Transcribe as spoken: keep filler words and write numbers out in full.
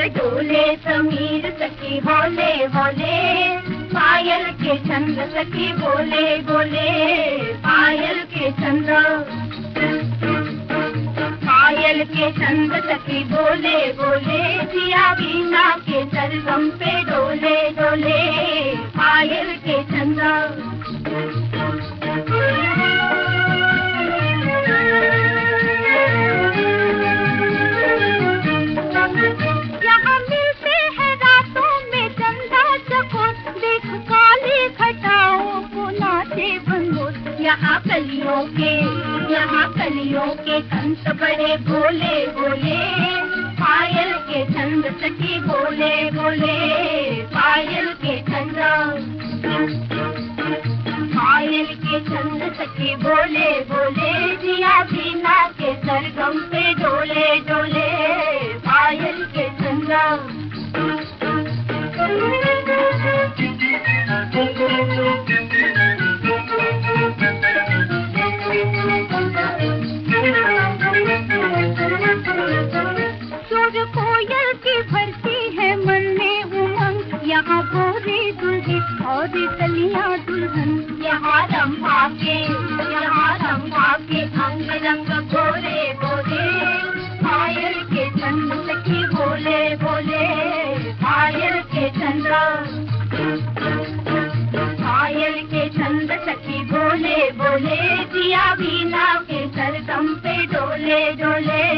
डोले समीर सखी होले होले, पायल के छंद सखी बोले बोले, पायल के छंद, पायल के छंद सखी बोले बोले, जिया बीना के सरगम पे डोले डोले, पायल के छंद। यहाँ कलियों के, यहाँ कलियों के कंस बड़े भोले भोले, पायल के छंद सखी बोले बोले, पायल के छंद, पायल के छंद सखी बोले बोले, जिया बीना के सरगम पे डोले डोले, पायल के छंद। कोयल की भरती है मन में उमंग, यहाँ गोरी दुल्ही और कलियां दुल्हन, यहाँ रंभा के, यहाँ रंभा के अंग रंग गोरे गोरे, पायल के छंद सखी बोले बोले, पायल के छंद, पायल के छंद सखी बोले बोले, जिया बीना के सरगम पे डोले डोले,